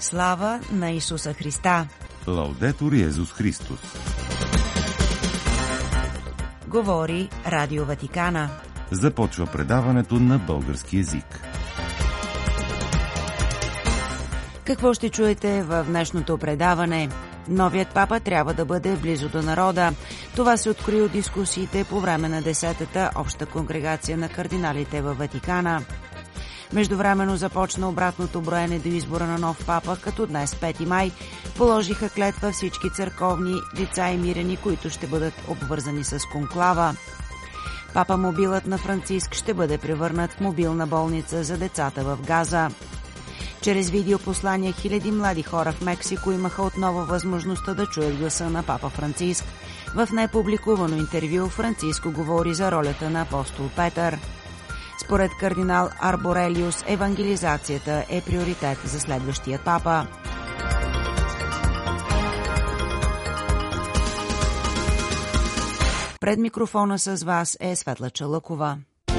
Слава на Исуса Христа! Лаудетур Йезус Христос! Говори Радио Ватикана. Започва предаването на български език. Какво ще чуете в днешното предаване? Новият папа трябва да бъде близо до народа. Това се открои от дискусиите по време на 10-та обща конгрегация на кардиналите във Ватикана. Междувременно започна обратното броене до избора на нов папа, като днес, 5 май, положиха клетва всички църковни лица и мирени, които ще бъдат обвързани с конклава. Папа мобилът на Франциск ще бъде превърнат в мобилна болница за децата в Газа. Чрез видеопослания хиляди млади хора в Мексико имаха отново възможността да чуят гласа на папа Франциск. В непубликувано интервю Франциско говори за ролята на апостол Петър. Според кардинал Арборелиус, евангелизацията е приоритет за следващия папа. Пред микрофона с вас е Светла Чалъкова.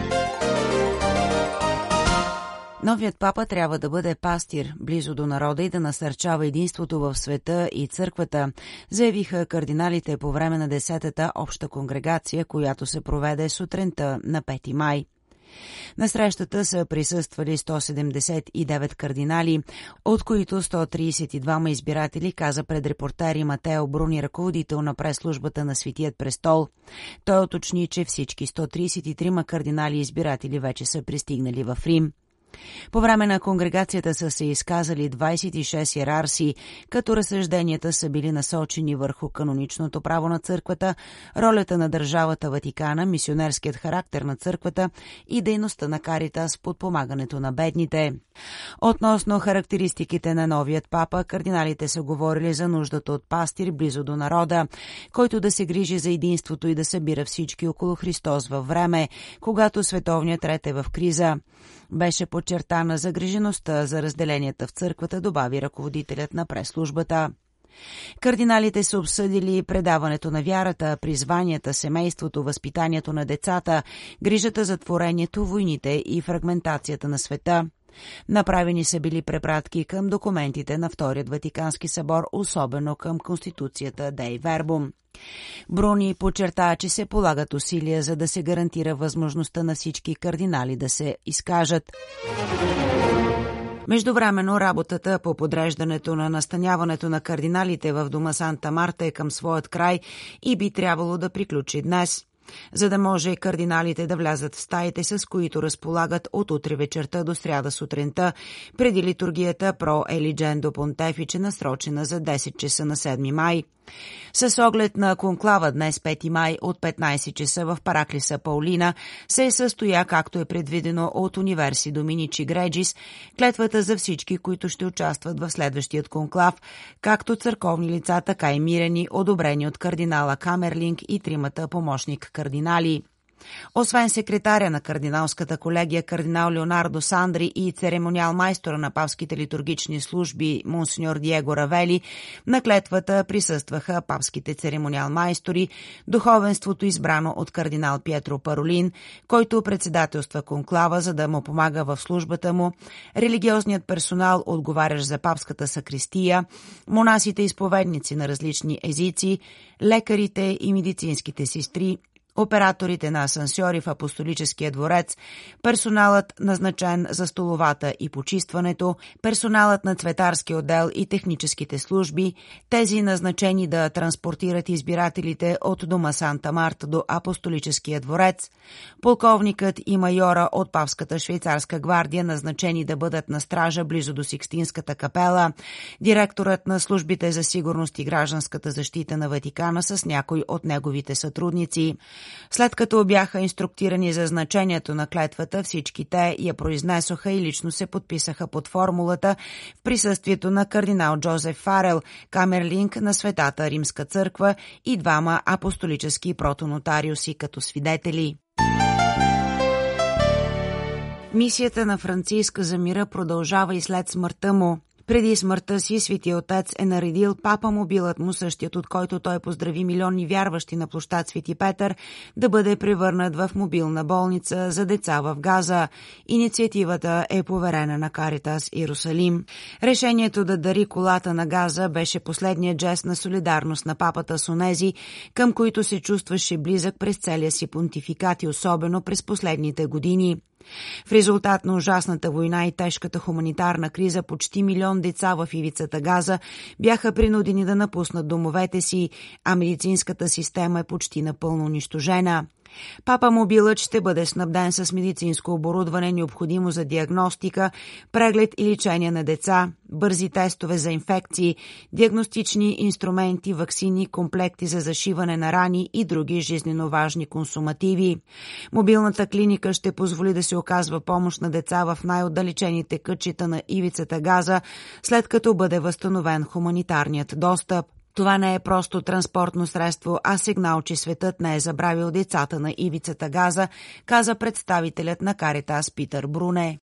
Новият папа трябва да бъде пастир, близо до народа и да насърчава единството в света и църквата, заявиха кардиналите по време на 10-та обща конгрегация, която се проведе сутринта на 5 май. На срещата са присъствали 179 кардинали, от които 132 избиратели, каза пред репортери Матео Бруни, ръководител на прес-службата на Светият престол. Той уточни, че всички 133 кардинали избиратели вече са пристигнали в Рим. По време на конгрегацията са се изказали 26 иерарси, като разсъжденията са били насочени върху каноничното право на църквата, ролята на държавата Ватикана, мисионерският характер на църквата и дейността на Каритас с подпомагането на бедните. Относно характеристиките на новият папа, кардиналите са говорили за нуждата от пастир близо до народа, който да се грижи за единството и да събира всички около Христос във време, когато световният ред е в криза. Беше подчертана загрижеността за разделенията в църквата, добави ръководителят на прес-службата. Кардиналите са обсъдили предаването на вярата, призванията, семейството, възпитанието на децата, грижата за творението, войните и фрагментацията на света. Направени са били препратки към документите на Вторият Ватикански събор, особено към Конституцията Dei Verbum. Бруни подчерта, че се полагат усилия, за да се гарантира възможността на всички кардинали да се изкажат. Междувременно работата по подреждането на настаняването на кардиналите в дома Санта Марта е към своят край и би трябвало да приключи днес, за да може кардиналите да влязат в стаите, с които разполагат от утре вечерта до сряда сутринта, преди литургията Pro Eligendo Pontifice, насрочена за 10 часа на 7 май. С оглед на конклава днес, 5 май, от 15 часа в Параклиса Паулина се състоя, както е предвидено от Универси Доминичи Греджис, клетвата за всички, които ще участват в следващият конклав, както църковни лица, така и мирени, одобрени от кардинала Камерлинг и тримата помощник кардинали. Освен секретаря на кардиналската колегия кардинал Леонардо Сандри и церемониал майстора на папските литургични служби монсеньор Диего Равели, на клетвата присъстваха папските церемониал майстори, духовенството избрано от кардинал Пиетро Паролин, който председателства конклава, за да му помага в службата му, религиозният персонал, отговарящ за папската сакристия, монасите изповедници на различни езици, лекарите и медицинските сестри, операторите на асансьори в Апостолическия дворец, персоналът назначен за столовата и почистването, персоналът на цветарския отдел и техническите служби, тези назначени да транспортират избирателите от дома Санта Марта до Апостолическия дворец, полковникът и майора от Папската швейцарска гвардия, назначени да бъдат на стража близо до Сикстинската капела, директорът на службите за сигурност и гражданската защита на Ватикана с някой от неговите сътрудници. След като бяха инструктирани за значението на клетвата, всички те я произнесоха и лично се подписаха под формулата в присъствието на кардинал Джозеф Фарел, камерлинг на Светата Римска църква и двама апостолически протонотариуси като свидетели. Мисията на Франциск за мира продължава и след смъртта му. Преди смъртта си Светия Отец е наредил папа мобилът му, същият от който той поздрави милиони вярващи на площад Свети Петър, да бъде превърнат в мобилна болница за деца в Газа. Инициативата е поверена на Каритас Иерусалим. Решението да дари колата на Газа беше последният жест на солидарност на папата с онези, към които се чувстваше близък през целия си понтификат и особено през последните години. В резултат на ужасната война и тежката хуманитарна криза почти милион деца в ивицата Газа бяха принудени да напуснат домовете си, а медицинската система е почти напълно унищожена. Папа мобилът ще бъде снабден с медицинско оборудване, необходимо за диагностика, преглед и лечение на деца, бързи тестове за инфекции, диагностични инструменти, ваксини, комплекти за зашиване на рани и други жизнено важни консумативи. Мобилната клиника ще позволи да се оказва помощ на деца в най-отдалечените кътчета на ивицата Газа, след като бъде възстановен хуманитарният достъп. Това не е просто транспортно средство, а сигнал, че светът не е забравил децата на ивицата Газа, каза представителят на Каритас Питър Бруне.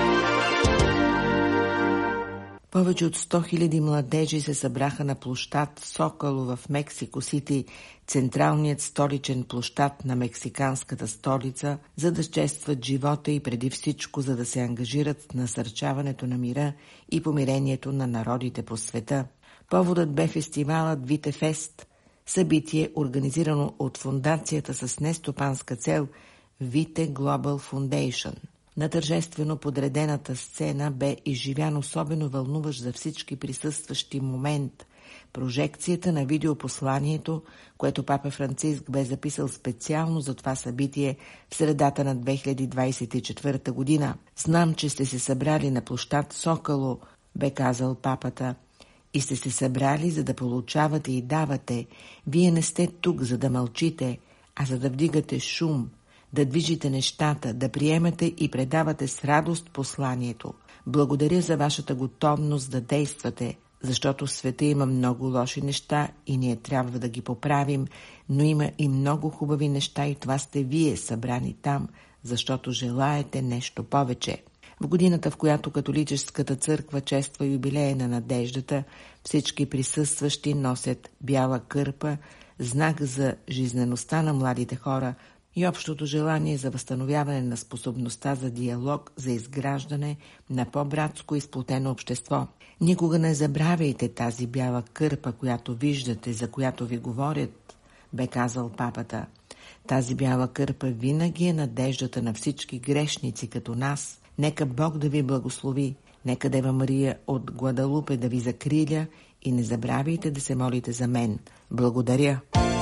Повече от 100 000 младежи се събраха на площад Сокало в Мексико Сити, централният столичен площад на мексиканската столица, за да честват живота и преди всичко за да се ангажират в насърчаването на мира и помирението на народите по света. Поводът бе фестивалът Витефест, събитие, организирано от фондацията с нестопанска цел Vite Global Foundation. На тържествено подредената сцена бе изживян особено вълнуващ за всички присъстващи момент – прожекцията на видеопосланието, което папа Франциск бе записал специално за това събитие в средата на 2024 година. «Знам, че сте се събрали на площад Сокало», бе казал папата, и сте се събрали, за да получавате и давате. Вие не сте тук, за да мълчите, а за да вдигате шум, да движите нещата, да приемате и предавате с радост посланието. Благодаря за вашата готовност да действате, защото в света има много лоши неща и ние трябва да ги поправим, но има и много хубави неща и това сте вие, събрани там, защото желаете нещо повече. В годината, в която католическата църква чества юбилея на надеждата, всички присъстващи носят бяла кърпа, знак за жизнеността на младите хора и общото желание за възстановяване на способността за диалог, за изграждане на по-братско и сплотено общество. Никога не забравяйте тази бяла кърпа, която виждате, за която ви говорят, бе казал папата. Тази бяла кърпа винаги е надеждата на всички грешници като нас. Нека Бог да ви благослови, нека Дева Мария от Гвадалупе да ви закриля и не забравяйте да се молите за мен. Благодаря!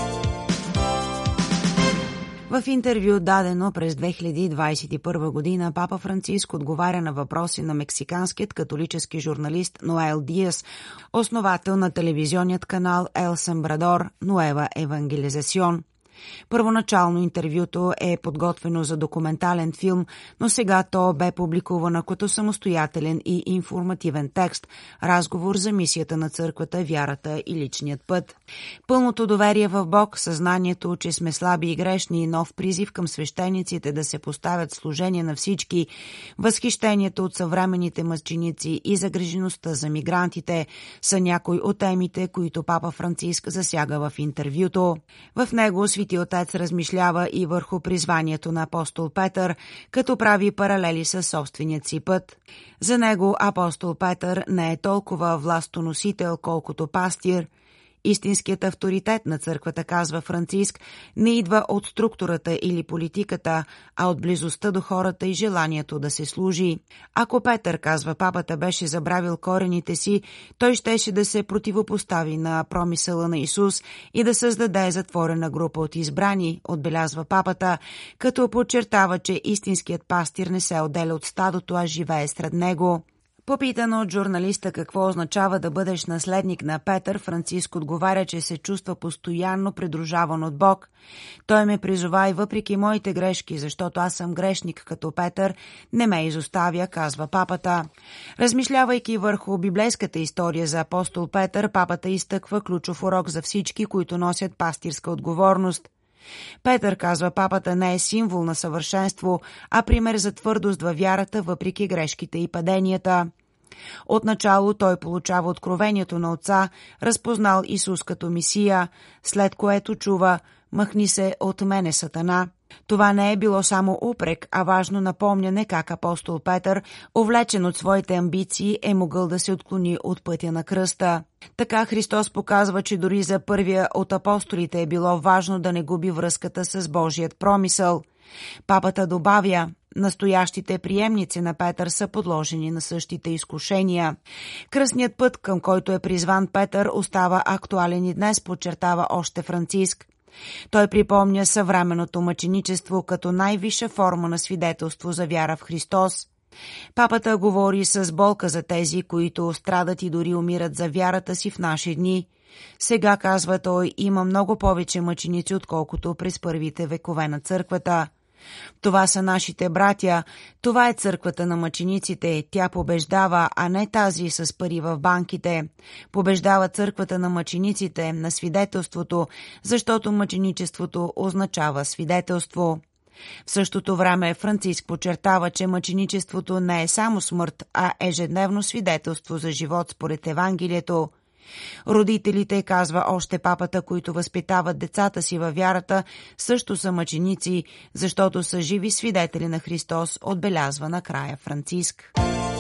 В интервю, дадено през 2021 година, папа Франциск отговаря на въпроси на мексиканският католически журналист Ноел Диас, основател на телевизионният канал Ел Сембрадор Нуева Евангелизасион. Първоначално интервюто е подготвено за документален филм, но сега то бе публикувано като самостоятелен и информативен текст – разговор за мисията на църквата, вярата и личният път. Пълното доверие в Бог, съзнанието, че сме слаби и грешни, нов призив към свещениците да се поставят в служение на всички, възхищението от съвременните мъченици и загрижеността за мигрантите са някои от темите, които папа Франциск засяга в интервюто. В него Свети Отец размишлява и върху призванието на апостол Петър, като прави паралели със собственият си път. За него апостол Петър не е толкова властоносител, колкото пастир. Истинският авторитет на църквата, казва Франциск, не идва от структурата или политиката, а от близостта до хората и желанието да се служи. Ако Петър, казва папата, беше забравил корените си, той щеше да се противопостави на промисъла на Исус и да създаде затворена група от избрани, отбелязва папата, като подчертава, че истинският пастир не се отделя от стадото, а живее сред него. Попитан от журналиста какво означава да бъдеш наследник на Петър, Франциск отговаря, че се чувства постоянно придружаван от Бог. Той ме призова и въпреки моите грешки, защото аз съм грешник като Петър, не ме изоставя, казва папата. Размишлявайки върху библейската история за апостол Петър, папата изтъква ключов урок за всички, които носят пастирска отговорност. Петър, казва папата, не е символ на съвършенство, а пример за твърдост във вярата, въпреки грешките и паденията. Отначало той получава откровението на Отца, разпознал Исус като Месия, след което чува: „Махни се от мене, Сатана“. Това не е било само упрек, а важно напомняне как апостол Петър, увлечен от своите амбиции, е могъл да се отклони от пътя на кръста. Така Христос показва, че дори за първия от апостолите е било важно да не губи връзката с Божият промисъл. Папата добавя: настоящите приемници на Петър са подложени на същите изкушения. Кръстният път, към който е призван Петър, остава актуален и днес, подчертава още Франциск. Той припомня съвременното мъченичество като най-висша форма на свидетелство за вяра в Христос. Папата говори с болка за тези, които страдат и дори умират за вярата си в наши дни. Сега, казва той, има много повече мъченици, отколкото през първите векове на църквата. Това са нашите братя, това е църквата на мъчениците, тя побеждава, а не тази с пари в банките. Побеждава църквата на мъчениците, на свидетелството, защото мъченичеството означава свидетелство. В същото време Франциск подчертава, че мъченичеството не е само смърт, а ежедневно свидетелство за живот според Евангелието. Родителите, казва още папата, които възпитават децата си във вярата, също са мъченици, защото са живи свидетели на Христос, отбелязва накрая Франциск.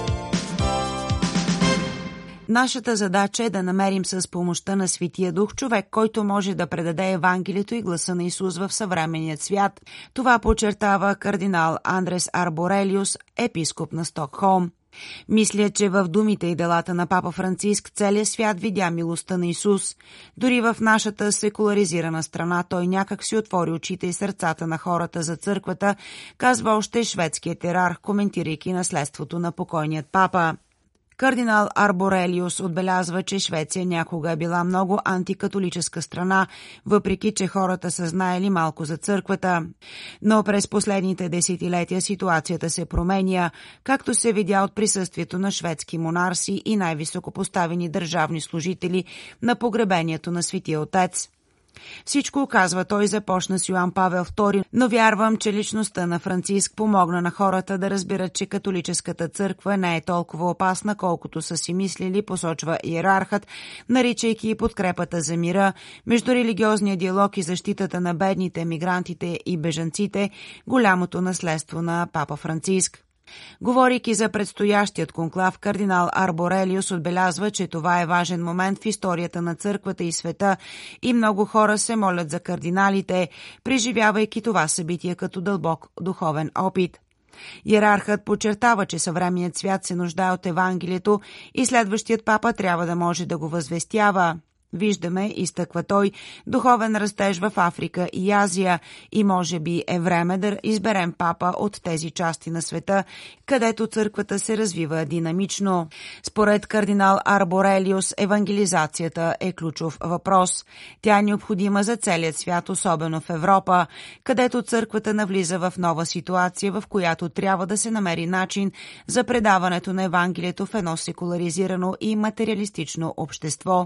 Нашата задача е да намерим с помощта на Светия Дух човек, който може да предаде Евангелието и гласа на Исус в съвременният свят. Това подчертава кардинал Андрес Арборелиус, епископ на Стокхолм. Мисля, че в думите и делата на папа Франциск целият свят видя милостта на Исус. Дори в нашата секуларизирана страна той някак си отвори очите и сърцата на хората за църквата, казва още шведският йерарх, коментирайки наследството на покойният папа. Кардинал Арборелиус отбелязва, че Швеция някога е била много антикатолическа страна, въпреки че хората са знаели малко за църквата. Но през последните десетилетия ситуацията се променя, както се видя от присъствието на шведски монарси и най-високопоставени държавни служители на погребението на Светия Отец. Всичко, казва той, започна с Йоан Павел II, но вярвам, че личността на Франциск помогна на хората да разберат, че католическата църква не е толкова опасна, колкото са си мислили, посочва иерархът, наричайки подкрепата за мира, междурелигиозния диалог и защитата на бедните, мигрантите и бежанците, голямото наследство на папа Франциск. Говорейки за предстоящият конклав, кардинал Арборелиус отбелязва, че това е важен момент в историята на църквата и света и много хора се молят за кардиналите, преживявайки това събитие като дълбок духовен опит. Иерархът подчертава, че съвременният свят се нуждае от Евангелието и следващият папа трябва да може да го възвестява. Виждаме, изтъква той, духовен растеж в Африка и Азия и може би е време да изберем папа от тези части на света, където църквата се развива динамично. Според кардинал Арборелиус, евангелизацията е ключов въпрос. Тя е необходима за целият свят, особено в Европа, където църквата навлиза в нова ситуация, в която трябва да се намери начин за предаването на Евангелието в едно секуларизирано и материалистично общество.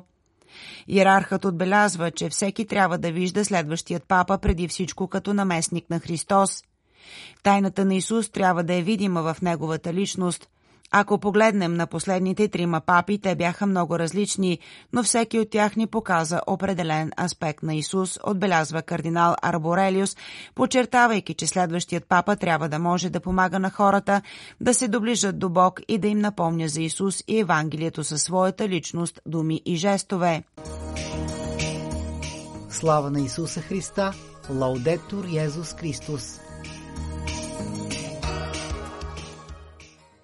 Иерархът отбелязва, че всеки трябва да вижда следващият папа преди всичко като наместник на Христос. Тайната на Исус трябва да е видима в неговата личност. Ако погледнем на последните 3 папи, те бяха много различни, но всеки от тях ни показа определен аспект на Исус, отбелязва кардинал Арборелиус, подчертавайки, че следващият папа трябва да може да помага на хората да се доближат до Бог и да им напомня за Исус и Евангелието със своята личност, думи и жестове. Слава на Исуса Христа! Лаудетур Йезус Христос!